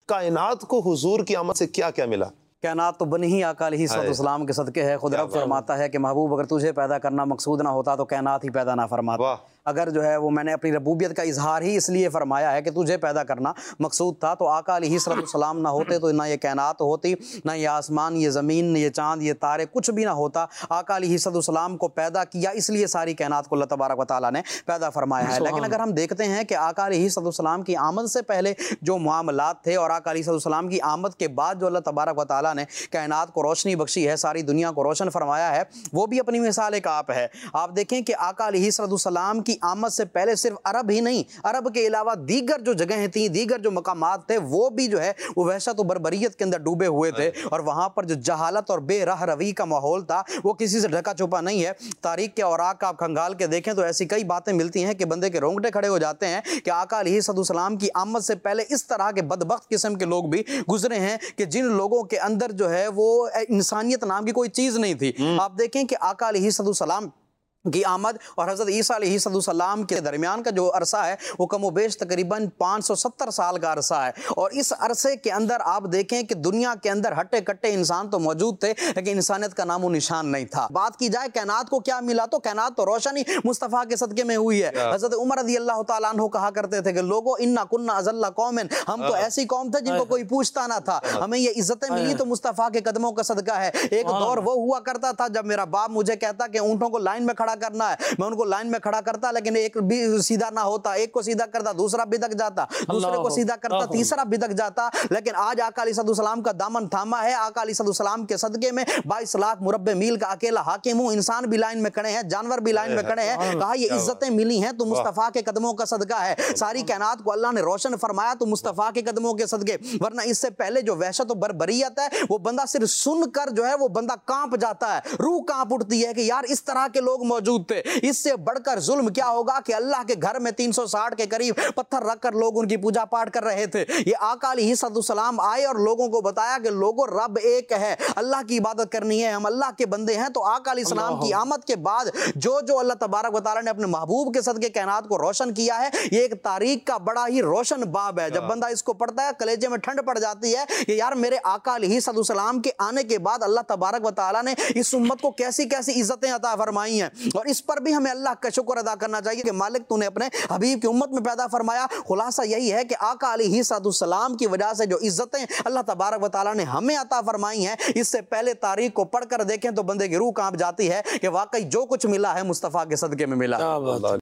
کائنات کو حضور کی آمد سے کیا کیا ملا؟ کائنات تو بنی ہی آقا علیہ السلام کے صدقے ہے۔ خود رب فرماتا ہے کہ محبوب اگر تجھے پیدا کرنا مقصود نہ ہوتا تو کائنات ہی پیدا نہ فرماتا۔ اگر جو ہے وہ میں نے اپنی ربوبیت کا اظہار ہی اس لیے فرمایا ہے کہ تجھے پیدا کرنا مقصود تھا، تو آقا علیہ السلام نہ ہوتے تو نہ یہ کائنات ہوتی، نہ یہ آسمان، یہ زمین، یہ چاند، یہ تارے، کچھ بھی نہ ہوتا۔ آقا علیہ السلام کو پیدا کیا، اس لیے ساری کائنات کو اللہ تبارک و تعالیٰ نے پیدا فرمایا ہے۔ لیکن اگر ہم دیکھتے ہیں کہ آقا علیہ السلام کی آمد سے پہلے جو معاملات تھے اور آقا علیہ السلام کی آمد کے بعد جو اللہ تبارک و تعالیٰ نے کائنات کو روشنی بخشی ہے، ساری دنیا کو روشن فرمایا ہے، وہ بھی اپنی مثال ایک آپ ہے۔ آپ دیکھیں کہ آقا علیہ السلام کی آمد سے پہلے صرف عرب ہی نہیں، عرب کے علاوہ دیگر جو جگہیں تھیں، دیگر جو مقامات تھے، وہ بھی جو ہے وہ وحشت و بربریت کے اندر ڈوبے ہوئے تھے، اور وہاں پر جو جہالت اور بے راہ روی کا ماحول تھا وہ کسی سے ڈھکا چھپا نہیں ہے۔ تاریخ کے اوراق آپ کھنگال کے دیکھیں تو ایسی کئی باتیں ملتی ہیں کہ بندے کے رونگٹے کھڑے ہو جاتے ہیں کہ آقا علیہ السلام کی آمد سے پہلے اس طرح کے بدبخت قسم کے لوگ بھی گزرے ہیں کہ جن لوگوں کے اندر جو ہے وہ انسانیت نام کی کوئی چیز نہیں تھی۔ آپ دیکھیں کہ آقا علیہ السلام کی آمد اور حضرت عیسیٰ علیہ السلام کے درمیان کا جو عرصہ ہے وہ کم و بیش تقریباً 570 سال کا عرصہ ہے، اور اس عرصے کے اندر آپ دیکھیں کہ دنیا کے اندر ہٹے کٹے انسان تو موجود تھے لیکن انسانیت کا نام و نشان نہیں تھا۔ بات کی جائے کائنات کو کیا ملا تو کائنات تو روشنی مصطفیٰ کے صدقے میں ہوئی ہے۔ حضرت عمر رضی اللہ تعالیٰ عنہ کہا کرتے تھے کہ لوگو انا کنا اذل قوم، ہم تو ایسی قوم تھے جن کو کوئی پوچھتا نہ تھا، ہمیں یہ عزتیں ملی تو مصطفیٰ کے قدموں کا صدقہ ہے۔ ایک دور وہ ہوا کرتا تھا جب میرا باپ مجھے کہتا کہ اونٹوں کو لائن میں کھڑا کرنا ہے، میں ان کو لائن میں کھڑا کرتا لیکن ایک بھی سیدھا نہ ہوتا، ایک کو سیدھا کرتا دوسرا بدک جاتا، دوسرے کو سیدھا کرتا تیسرا بدک جاتا۔ لیکن آج آقا علیہ السلام کا دامن تھاما ہے، آقا علیہ السلام کے صدقے میں 22 لاکھ مربع میل کا اکیلا حاکم ہوں، انسان بھی لائن میں کھڑے ہیں، جانور بھی لائن میں کھڑے ہیں۔ کہا یہ عزتیں ملی ہیں تو مصطفیٰ کے قدموں کا صدقہ ہے، ساری کائنات کو اللہ نے روشن فرمایا تو مصطفیٰ کے قدموں کے صدقے، ورنہ اس سے پہلے جو وحشت و بربریت ہے وہ بندہ صرف سن کر جو ہے وہ بندہ کانپ جاتا ہے، روح کانپ اٹھتی ہے کہ یار اس طرح کے لوگ موجود تھے۔ اس سے بڑھ کر ظلم کیا ہوگا کہ اللہ کے گھر میں 360 کے قریب پتھر رکھ کر لوگ ان کی پوجا پاٹ کر رہے تھے۔ یہ آقا علیہ السلام آئے اور لوگوں کو بتایا کہ لوگوں رب ایک ہے، اللہ کی عبادت کرنی ہے، ہم اللہ کے بندے ہیں۔ تو آقا علیہ السلام کی آمد کے بعد جو اللہ تبارک و تعالیٰ نے اپنے محبوب کے صدقے کائنات کو روشن کیا ہے، یہ ایک تاریخ کا بڑا ہی روشن باب ہے۔ جب بندہ اس کو پڑھتا ہے کلیجے میں ٹھنڈ پڑ جاتی ہے کہ یار میرے آقا علیہ السلام کے آنے کے بعد اللہ تبارک و تعالیٰ نے اس امت کو کیسی کیسی عزتیں عطا فرمائی ہیں، اور اس پر بھی ہمیں اللہ کا شکر ادا کرنا چاہیے کہ مالک تو نے اپنے حبیب کی امت میں پیدا فرمایا۔ خلاصہ یہی ہے کہ آقا علیہ السلام کی وجہ سے جو عزتیں اللہ تبارک و تعالیٰ نے ہمیں عطا فرمائی ہیں، اس سے پہلے تاریخ کو پڑھ کر دیکھیں تو بندے کی روح کانپ جاتی ہے کہ واقعی جو کچھ ملا ہے مصطفیٰ کے صدقے میں ملا۔